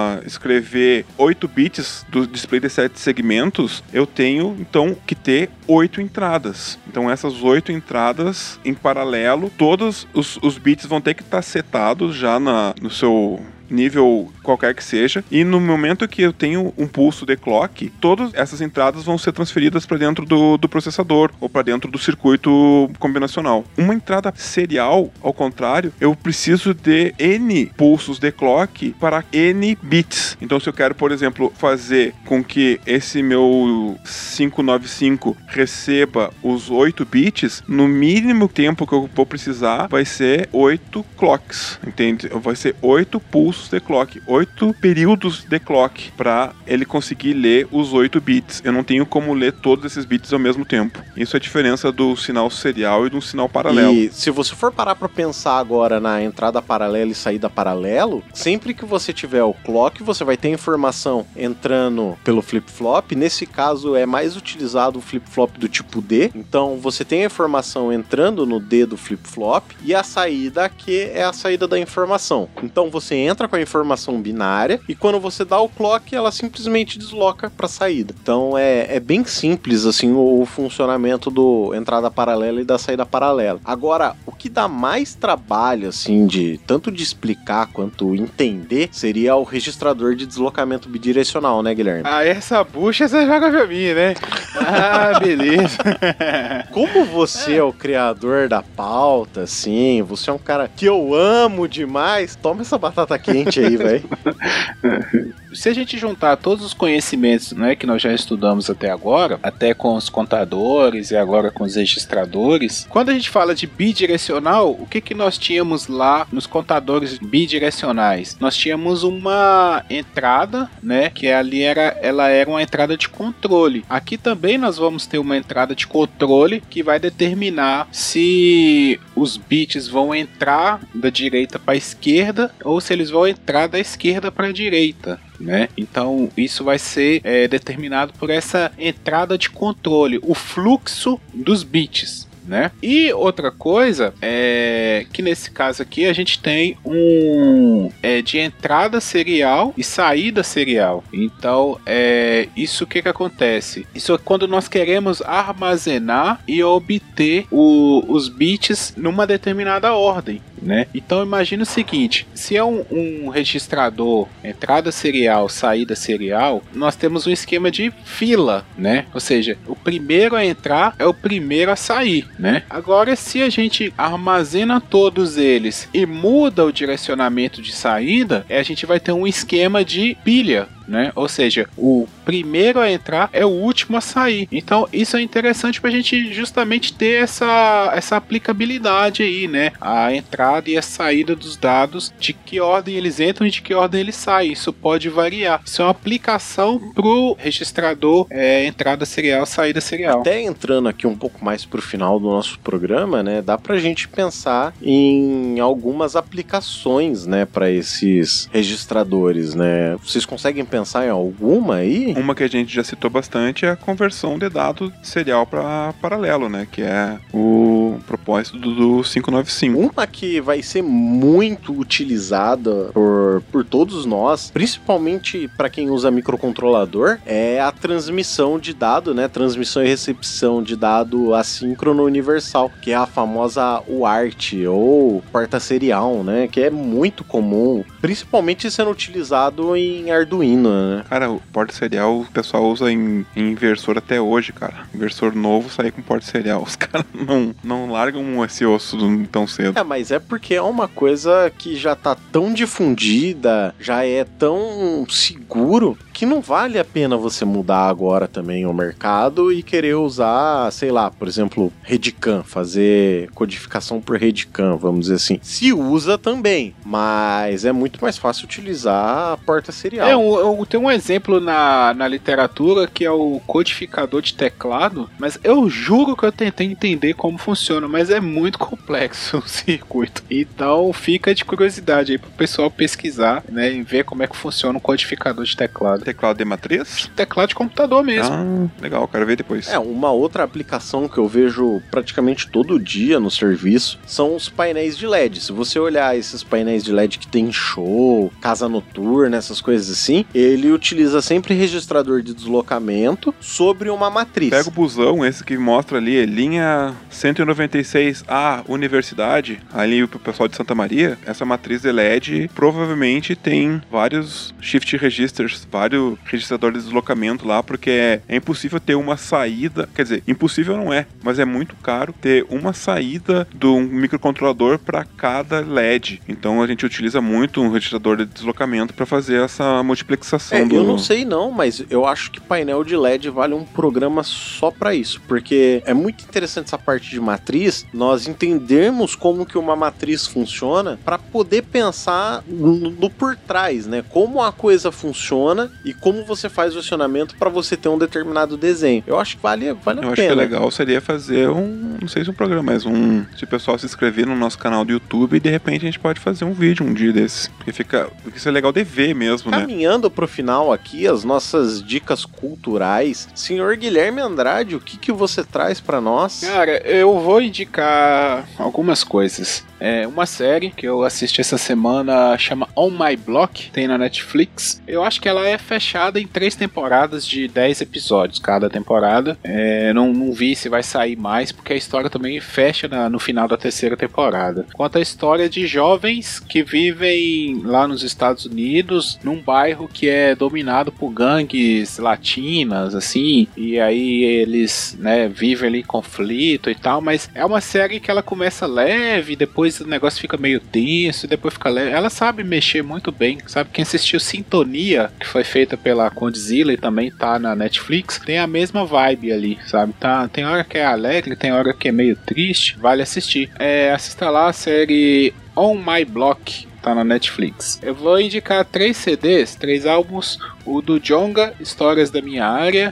escrever 8 bits do display de 7 segmentos, eu tenho, então, que ter 8 entradas. Então, essas 8 entradas em paralelo, todos os bits vão ter que estar setados já no seu nível qualquer que seja, e no momento que eu tenho um pulso de clock, todas essas entradas vão ser transferidas para dentro do processador ou para dentro do circuito combinacional. Uma entrada serial, ao contrário, eu preciso de N pulsos de clock para N bits. Então, se eu quero, por exemplo, fazer com que esse meu 595 receba os 8 bits, no mínimo tempo que eu vou precisar vai ser 8 clocks, entende? Vai ser 8 pulsos de clock, 8 períodos de clock para ele conseguir ler os 8 bits. Eu não tenho como ler todos esses bits ao mesmo tempo. Isso é a diferença do sinal serial e do sinal paralelo. E se você for parar para pensar agora na entrada paralela e saída paralelo, sempre que você tiver o clock, você vai ter informação entrando pelo flip-flop. Nesse caso é mais utilizado o flip-flop do tipo D. Então você tem a informação entrando no D do flip-flop e a saída que é a saída da informação. Então você entra com a informação binária e quando você dá o clock, ela simplesmente desloca para saída. Então é bem simples assim o funcionamento do entrada paralela e da saída paralela. Agora, o que dá mais trabalho assim de tanto de explicar quanto entender seria o registrador de deslocamento bidirecional, né, Guilherme? Ah, essa bucha você joga pra mim, né? Ah, beleza. Como você é o criador da pauta, assim, você é um cara que eu amo demais, toma essa batata quente aí, velho. Se a gente juntar todos os conhecimentos, né, que nós já estudamos até agora, até com os contadores e agora com os registradores, quando a gente fala de bidirecional, o que nós tínhamos lá nos contadores bidirecionais? Nós tínhamos uma entrada, né, que ali ela era uma entrada de controle. Aqui também nós vamos ter uma entrada de controle que vai determinar se os bits vão entrar da direita para a esquerda ou se eles vão entrar da esquerda para a direita. Né? Então isso vai ser determinado por essa entrada de controle, o fluxo dos bits. Né? E outra coisa é que nesse caso aqui a gente tem de entrada serial e saída serial. Então isso que acontece? Isso é quando nós queremos armazenar e obter os bits numa determinada ordem. Né? Então imagine o seguinte, se é um registrador entrada serial, saída serial, nós temos um esquema de fila, né? Ou seja, o primeiro a entrar é o primeiro a sair, né? Agora, se a gente armazena todos eles e muda o direcionamento de saída, a gente vai ter um esquema de pilha, né? Ou seja, o primeiro a entrar é o último a sair. Então isso é interessante para a gente justamente ter essa aplicabilidade aí, né? A entrada e a saída dos dados, de que ordem eles entram e de que ordem eles saem. Isso pode variar. Isso é uma aplicação pro registrador entrada serial, saída serial. Até entrando aqui um pouco mais pro final do nosso programa, né? Dá pra gente pensar em algumas aplicações, né? Para esses registradores, né? Vocês conseguem pensar em alguma aí? Uma que a gente já citou bastante é a conversão de dado serial para paralelo, né? Que é o propósito do 595. Uma que vai ser muito utilizada por todos nós, principalmente para quem usa microcontrolador, é a transmissão de dado, né? Transmissão e recepção de dado assíncrono universal, que é a famosa UART ou porta serial, né? Que é muito comum, principalmente sendo utilizado em Arduino, né? Cara, o porta serial o pessoal usa em inversor até hoje, cara. Inversor novo sair com porta serial. Os caras não largam esse osso tão cedo. Mas é porque é uma coisa que já tá tão difundida, já é tão seguro, que não vale a pena você mudar agora também o mercado e querer usar, sei lá, por exemplo, Redcam, fazer codificação por Redcam, vamos dizer assim. Se usa também, mas é muito mais fácil utilizar a porta serial. Tem um exemplo na literatura que é o codificador de teclado, mas eu juro que eu tentei entender como funciona, mas é muito complexo o circuito. Então fica de curiosidade aí pro pessoal pesquisar, né, e ver como é que funciona um codificador de teclado. Teclado de matriz? Teclado de computador mesmo. Ah, legal, quero ver depois. Uma outra aplicação que eu vejo praticamente todo dia no serviço são os painéis de LED. Se você olhar esses painéis de LED que tem show, casa noturna, essas coisas assim, ele utiliza sempre registrador de deslocamento sobre uma matriz. Pega o busão, esse que mostra ali, linha 196A, Universidade, ali pro pessoal de Santa Maria, essa matriz de LED provavelmente tem vários shift registers, vários registradores de deslocamento lá, porque é impossível ter uma saída, quer dizer, impossível não é, mas é muito caro ter uma saída do microcontrolador para cada LED. Então a gente utiliza muito um registrador de deslocamento para fazer essa multiplexação. Eu não sei não, mas eu acho que painel de LED vale um programa só para isso, porque é muito interessante essa parte de matriz, nós entendermos como que uma matriz funciona para poder pensar no por trás, né? Como a coisa funciona e como você faz o acionamento para você ter um determinado desenho. Eu acho que vale a pena. Eu acho que legal seria fazer não sei se um programa, mas se o pessoal se inscrever no nosso canal do YouTube e de repente a gente pode fazer um vídeo um dia desse. Porque isso é legal de ver mesmo, né? Caminhando pro final aqui, as nossas dicas culturais. Senhor Guilherme Andrade, o que você traz para nós? Cara, eu vou indicar algumas coisas. Uma série que eu assisti essa semana chama On My Block, tem na Netflix. Eu acho que ela é fechada em 3 temporadas de 10 episódios cada temporada. Não vi se vai sair mais, porque a história também fecha no final da 3ª temporada. Conta a história de jovens que vivem lá nos Estados Unidos, num bairro que é dominado por gangues latinas, assim, e aí eles, né, vivem ali em conflito e tal, mas é uma série que ela começa leve, depois o negócio fica meio tenso, e depois fica leve. Ela sabe mexer muito bem, sabe? Quem assistiu Sintonia, que foi feita pela Condzilla e também tá na Netflix, tem a mesma vibe ali, sabe? Tem hora que é alegre, tem hora que é meio triste, vale assistir. Assista lá a série On My Block, tá na Netflix. Eu vou indicar 3 CDs, 3 álbuns. O do Djonga, Histórias da Minha Área.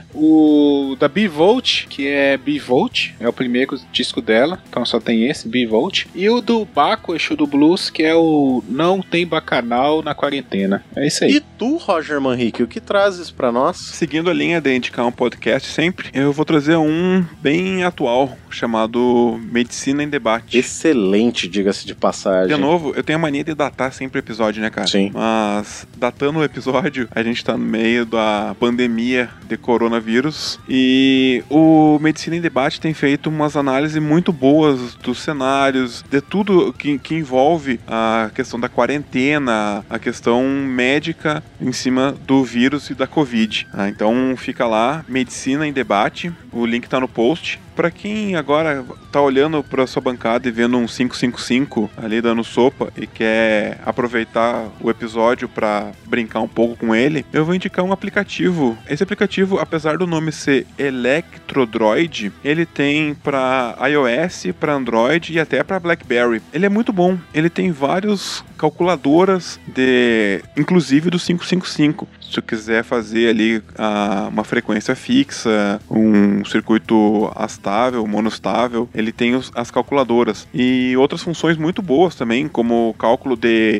O da Bivolt, que é Bivolt, é o primeiro disco dela, então só tem esse, Bivolt. E o do Baco, Exu do Blues, que é o Não Tem Bacanal na Quarentena. É isso aí. E tu, Roger Manrique, o que trazes pra nós? Seguindo a linha de indicar um podcast sempre, eu vou trazer um bem atual, chamado Medicina em Debate. Excelente, diga-se de passagem. De novo, eu tenho a mania de datar sempre o episódio, né, cara? Sim. Mas, datando o episódio, a gente tá no meio da pandemia de coronavírus e o Medicina em Debate tem feito umas análises muito boas dos cenários, de tudo que envolve a questão da quarentena, a questão médica em cima do vírus e da Covid. Então fica lá, Medicina em Debate, o link tá no post. Pra quem agora tá olhando pra sua bancada e vendo um 555 ali dando sopa e quer aproveitar o episódio pra brincar um pouco com ele, eu vou indicar um aplicativo. Esse aplicativo, apesar do nome ser Electrodroid, ele tem pra iOS, pra Android e até pra BlackBerry. Ele é muito bom. Ele tem várias calculadoras, inclusive do 555. Se você quiser fazer ali uma frequência fixa, um circuito astável, monostável, ele tem as calculadoras. E outras funções muito boas também, como o cálculo de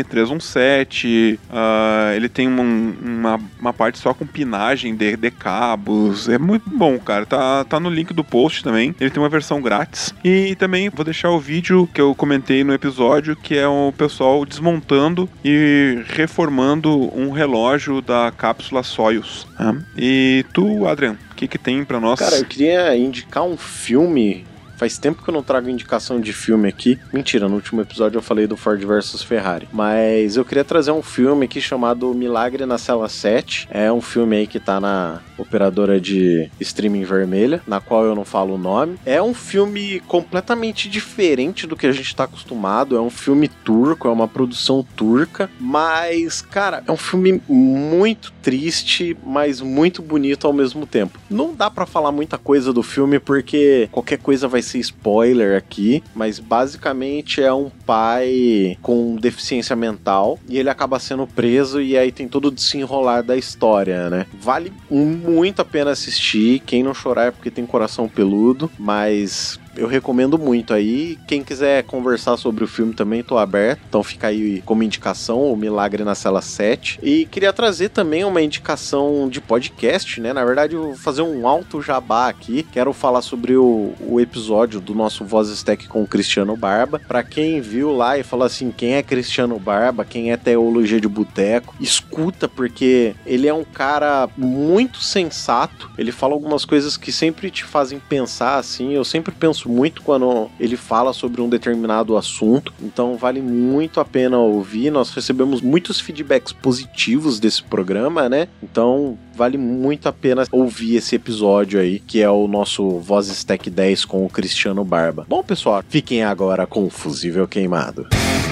LM317, ele tem uma parte só com pinagem de cabos. É muito bom, cara. Tá no link do post também. Ele tem uma versão grátis. E também vou deixar o vídeo que eu comentei no episódio, que é o pessoal desmontando e reformando um relógio da cápsula Soyuz. E tu, Adrian, o que tem pra nós? Cara, eu queria indicar um filme. Faz tempo que eu não trago indicação de filme aqui. Mentira, no último episódio eu falei do Ford vs Ferrari. Mas eu queria trazer um filme aqui chamado Milagre na Cela 7. É um filme aí que tá na operadora de streaming vermelha, na qual eu não falo o nome. É um filme completamente diferente do que a gente tá acostumado. É um filme turco, é uma produção turca. Mas, cara, é um filme muito triste, mas muito bonito ao mesmo tempo. Não dá pra falar muita coisa do filme, porque qualquer coisa vai ser spoiler aqui, mas basicamente é um pai com deficiência mental e ele acaba sendo preso e aí tem todo o desenrolar da história, né? Vale muito a pena assistir, quem não chorar é porque tem coração peludo, mas eu recomendo muito aí. Quem quiser conversar sobre o filme também, tô aberto. Então fica aí como indicação, o Milagre na Cela 7. E queria trazer também uma indicação de podcast, né? Na verdade, eu vou fazer um alto jabá aqui. Quero falar sobre o episódio do nosso Vozes Tech com o Cristiano Barba. Pra quem viu lá e falou assim, quem é Cristiano Barba, quem é Teologia de Boteco, escuta, porque ele é um cara muito sensato. Ele fala algumas coisas que sempre te fazem pensar, assim. Eu sempre penso muito quando ele fala sobre um determinado assunto, então vale muito a pena ouvir. Nós recebemos muitos feedbacks positivos desse programa, né? Então vale muito a pena ouvir esse episódio aí, que é o nosso Vozes Tech 10 com o Cristiano Barba. Bom, pessoal, fiquem agora com o Fusível Queimado.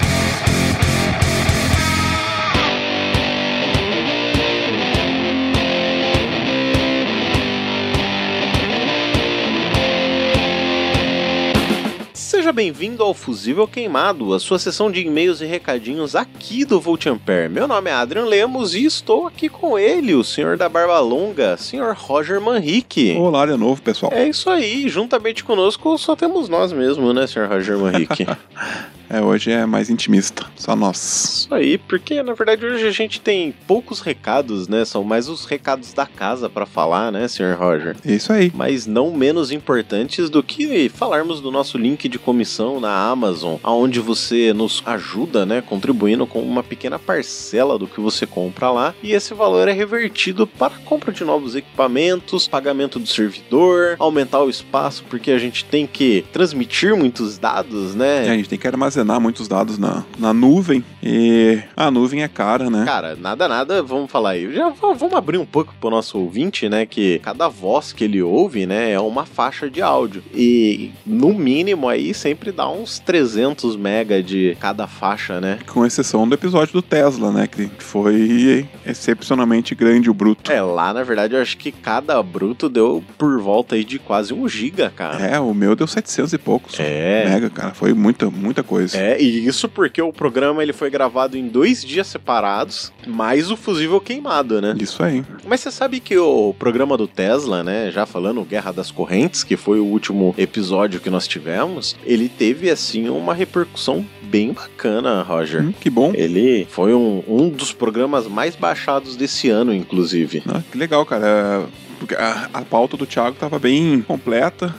Seja bem-vindo ao Fusível Queimado, a sua sessão de e-mails e recadinhos aqui do Volt Ampere. Meu nome é Adrian Lemos e estou aqui com ele, o senhor da barba longa, senhor Roger Manrique. Olá de novo, pessoal. É isso aí, juntamente conosco só temos nós mesmo, né, senhor Roger Manrique? Hoje é mais intimista, só nós. Isso aí, porque na verdade hoje a gente tem poucos recados, né? São mais os recados da casa pra falar, né, Sr. Roger? Isso aí. Mas não menos importantes do que falarmos do nosso link de comissão na Amazon, onde você nos ajuda, né, contribuindo com uma pequena parcela do que você compra lá, e esse valor é revertido para a compra de novos equipamentos, pagamento do servidor, aumentar o espaço, porque a gente tem que transmitir muitos dados, né? A gente tem que armazenar muitos dados na nuvem, e a nuvem é cara, né? Cara, nada, vamos falar aí. Já vamos abrir um pouco pro nosso ouvinte, né, que cada voz que ele ouve, né, é uma faixa de áudio, e no mínimo aí sempre dá uns 300 mega de cada faixa, né? Com exceção do episódio do Tesla, né, que foi excepcionalmente grande o bruto. Lá na verdade eu acho que cada bruto deu por volta aí de quase 1 giga, cara. O meu deu 700 e poucos mega, cara, foi muita coisa. E isso porque o programa ele foi gravado em 2 dias separados, mais o fusível queimado, né? Isso aí. Mas você sabe que o programa do Tesla, né, já falando Guerra das Correntes, que foi o último episódio que nós tivemos, ele teve, assim, uma repercussão bem bacana, Roger. Que bom. Ele foi um dos programas mais baixados desse ano, inclusive. Que legal, cara. Porque a pauta do Thiago tava bem completa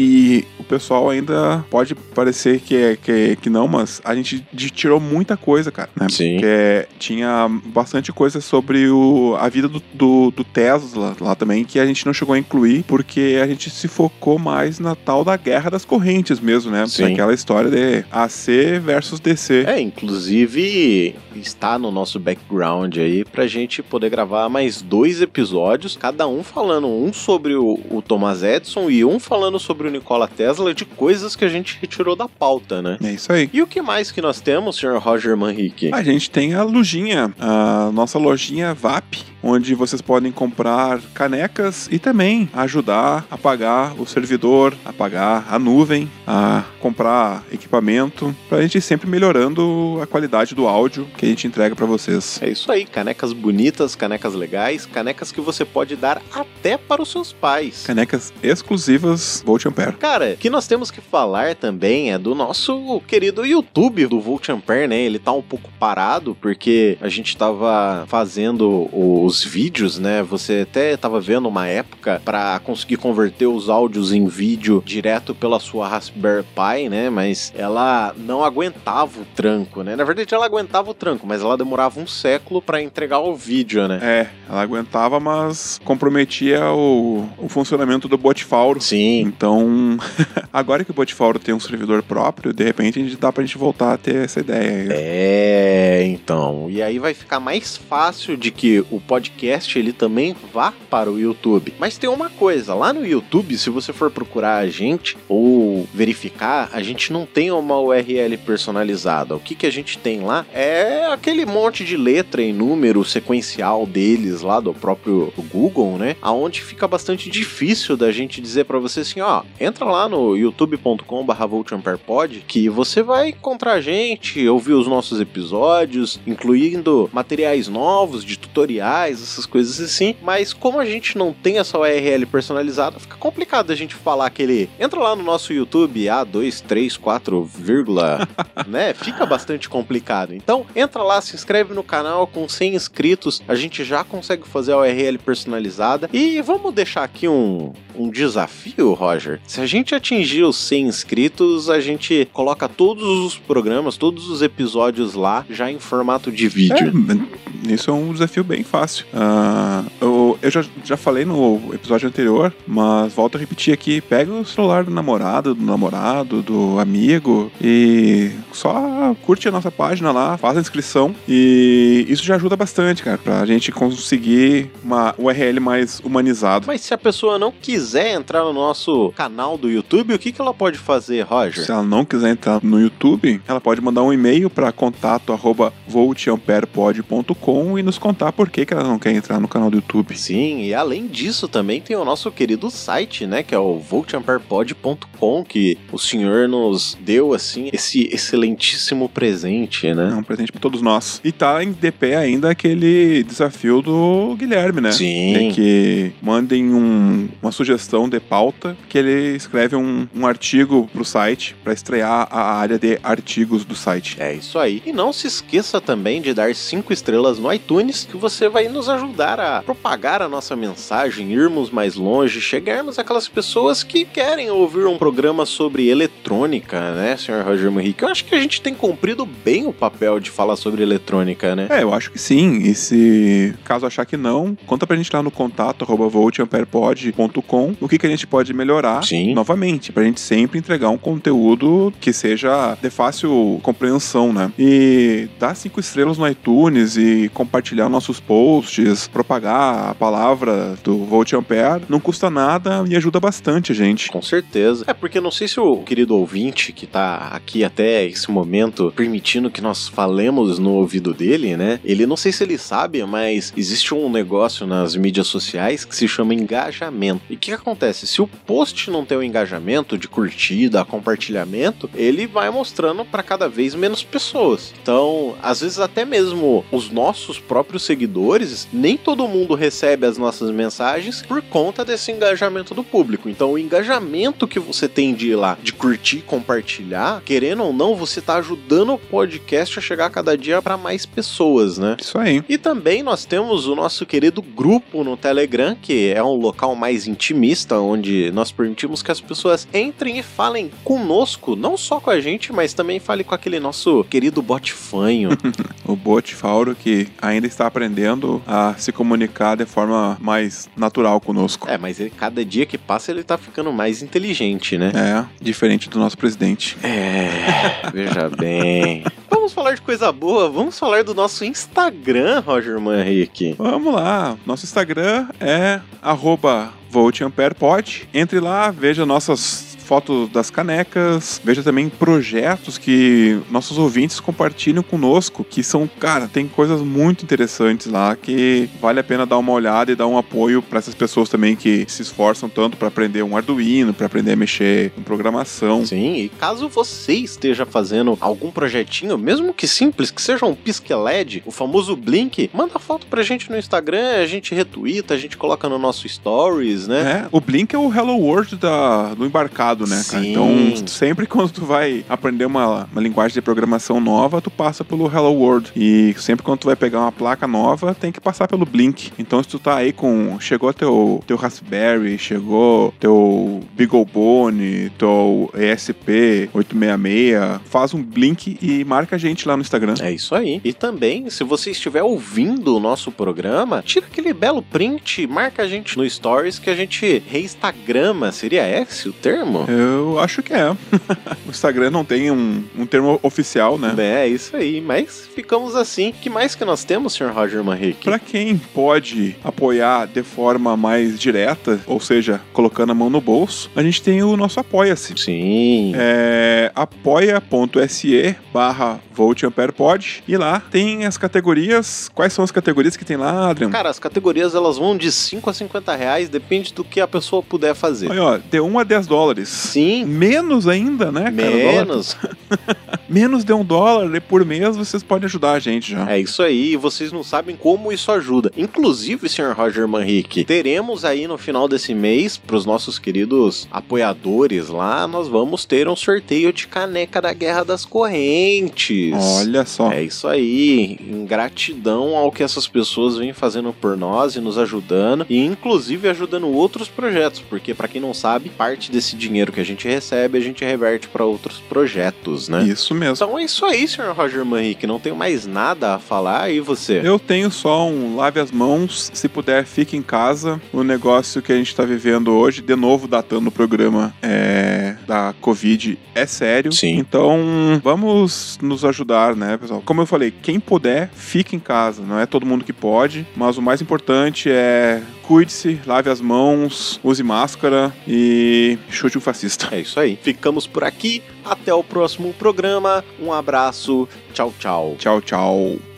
e o pessoal ainda pode parecer que não, mas a gente tirou muita coisa, cara, né? Sim. Porque tinha bastante coisa sobre a vida do Tesla lá também, que a gente não chegou a incluir, porque a gente se focou mais na tal da guerra das correntes mesmo, né? Sim. Aquela história de AC versus DC. Inclusive está no nosso background aí pra gente poder gravar mais 2 episódios, cada um falando um sobre o Thomas Edison e um falando sobre o Nikola Tesla, de coisas que a gente retirou da pauta, né? É isso aí. E o que mais que nós temos, Sr. Roger Manrique? A gente tem a lojinha, a nossa lojinha VAP, onde vocês podem comprar canecas e também ajudar a pagar o servidor, a pagar a nuvem, a comprar equipamento, pra gente ir sempre melhorando a qualidade do áudio que a gente entrega pra vocês. É isso aí, canecas bonitas, canecas legais, canecas que você pode dar até para os seus pais. Canecas exclusivas Volt Ampere. Cara, o que nós temos que falar também é do nosso querido YouTube do Volt Ampere, né? Ele tá um pouco parado porque a gente tava fazendo os vídeos, né? Você até tava vendo uma época para conseguir converter os áudios em vídeo direto pela sua Raspberry Pi, né? Mas ela não aguentava o tranco, né? Na verdade, ela aguentava o tranco, mas ela demorava um século para entregar o vídeo, né? Ela aguentava, mas comprometia o funcionamento do Botifauro. Sim. Então, agora que o Botifauro tem um servidor próprio, de repente dá pra gente voltar a ter essa ideia. Então. E aí vai ficar mais fácil de que o podcast ele também vá para o YouTube. Mas tem uma coisa, lá no YouTube, se você for procurar a gente ou verificar, a gente não tem uma URL personalizada. O que a gente tem lá é aquele monte de letra e número sequencial deles lá do próprio Google, né? Aonde fica bastante difícil da gente dizer pra você assim, entra lá no youtube.com/voltamperpod que você vai encontrar a gente, ouvir os nossos episódios, incluindo materiais novos de tutoriais, essas coisas assim, mas como a gente não tem essa URL personalizada, fica complicado a gente falar aquele, entra lá no nosso YouTube A234, né? Fica bastante complicado. Então, entra lá, se inscreve no canal, com 100 inscritos, a gente já consegue fazer a URL personalizada. E vamos deixar aqui um desafio, Roger. Se a gente atingir os 100 inscritos, a gente coloca todos os programas, todos os episódios lá, já em formato de vídeo. Isso é um desafio bem fácil. Eu já falei no episódio anterior, mas volto a repetir aqui, pega o celular do namorado, do amigo e só curte a nossa página lá, faz a inscrição e isso já ajuda bastante, cara, pra gente conseguir uma URL mais humanizada. Mas se a pessoa não quiser entrar no nosso canal do YouTube, o que ela pode fazer, Roger? Se ela não quiser entrar no YouTube, ela pode mandar um e-mail para contato@voltamperpod.com e nos contar por que ela não quer entrar no canal do YouTube. Sim. Sim, e além disso também tem o nosso querido site, né, que é o voltamperpod.com, que o senhor nos deu, assim, esse excelentíssimo presente, né? É um presente pra todos nós. E tá de pé ainda aquele desafio do Guilherme, né? Sim. É que mandem uma sugestão de pauta, que ele escreve um artigo pro site, pra estrear a área de artigos do site. É isso aí. E não se esqueça também de dar 5 estrelas no iTunes, que você vai nos ajudar a propagar a nossa mensagem, irmos mais longe, chegarmos àquelas pessoas que querem ouvir um programa sobre eletrônica, né, Sr. Roger Henrique? Eu acho que a gente tem cumprido bem o papel de falar sobre eletrônica, né? Eu acho que sim. E se caso achar que não, conta pra gente lá no contato@voltamperpod.com o que a gente pode melhorar. Sim. Novamente, pra gente sempre entregar um conteúdo que seja de fácil compreensão, né? E dar 5 estrelas no iTunes e compartilhar nossos posts, propagar a palavra do Volt Ampere, não custa nada e ajuda bastante a gente. Com certeza. É porque não sei se o querido ouvinte que tá aqui até esse momento permitindo que nós falemos no ouvido dele, né? Ele, não sei se ele sabe, mas existe um negócio nas mídias sociais que se chama engajamento. E o que acontece? Se o post não tem o engajamento de curtida, compartilhamento, ele vai mostrando para cada vez menos pessoas. Então, às vezes até mesmo os nossos próprios seguidores, nem todo mundo recebe as nossas mensagens por conta desse engajamento do público. Então, o engajamento que você tem de ir lá, de curtir, compartilhar, querendo ou não, você tá ajudando o podcast a chegar cada dia para mais pessoas, né? Isso aí. E também nós temos o nosso querido grupo no Telegram, que é um local mais intimista, onde nós permitimos que as pessoas entrem e falem conosco, não só com a gente, mas também falem com aquele nosso querido botifanho. O Botifauro, que ainda está aprendendo a se comunicar de forma mais natural conosco. Mas ele, cada dia que passa, ele tá ficando mais inteligente, né? Diferente do nosso presidente. Veja bem. Vamos falar de coisa boa, vamos falar do nosso Instagram, Roger Manrique. Vamos lá, nosso Instagram é @voltamperpod. Entre lá, veja nossas fotos das canecas, veja também projetos que nossos ouvintes compartilham conosco, que são, cara, tem coisas muito interessantes lá que vale a pena dar uma olhada e dar um apoio para essas pessoas também que se esforçam tanto para aprender um Arduino, para aprender a mexer em programação. Sim, e caso você esteja fazendo algum projetinho, mesmo que simples, que seja um pisca LED, o famoso Blink, manda foto pra gente no Instagram, a gente retweeta, a gente coloca no nosso Stories, né? O Blink é o Hello World do embarcado, né, cara? Então, sempre quando tu vai aprender uma linguagem de programação nova, tu passa pelo Hello World. E sempre quando tu vai pegar uma placa nova, tem que passar pelo Blink. Então, se tu tá aí chegou teu Raspberry, chegou teu BeagleBone, teu ESP866, faz um Blink e marca a gente lá no Instagram. É isso aí. E também, se você estiver ouvindo o nosso programa, tira aquele belo print, marca a gente no Stories que a gente reinstagrama. Seria esse o termo? Eu acho que é. O Instagram não tem um termo oficial, né? É isso aí, mas ficamos assim. O que mais que nós temos, Sr. Roger Manrique? Pra quem pode apoiar de forma mais direta, ou seja, colocando a mão no bolso, a gente tem o nosso Apoia-se. Sim. apoia.se/voltamperpod e lá tem as categorias. Quais são as categorias que tem lá, Adriano? Cara, as categorias elas vão de 5 a 50 reais, depende do que a pessoa puder fazer. Olha, ó, de 1 a 10 dólares. Sim. Menos ainda, né, cara? Menos. Menos de $1 por mês, vocês podem ajudar a gente já. É isso aí, e vocês não sabem como isso ajuda. Inclusive, Sr. Roger Manrique, teremos aí no final desse mês, pros nossos queridos apoiadores lá, nós vamos ter um sorteio de caneca da Guerra das Correntes. Olha só. É isso aí, em gratidão ao que essas pessoas vêm fazendo por nós e nos ajudando, e inclusive ajudando outros projetos, porque pra quem não sabe, parte desse dinheiro que a gente recebe, a gente reverte pra outros projetos, né? Isso mesmo. Então é isso aí, Sr. Roger Manrique, não tenho mais nada a falar, e você? Eu tenho só um lave as mãos, se puder fique em casa. O negócio que a gente tá vivendo hoje, de novo datando o programa da Covid, é sério. Sim. Então vamos nos ajudar, né, pessoal? Como eu falei, quem puder, fique em casa. Não é todo mundo que pode, mas o mais importante é cuide-se, lave as mãos, use máscara e chute o fascista. É isso aí. Ficamos por aqui. Até o próximo programa. Um abraço. Tchau, tchau. Tchau, tchau.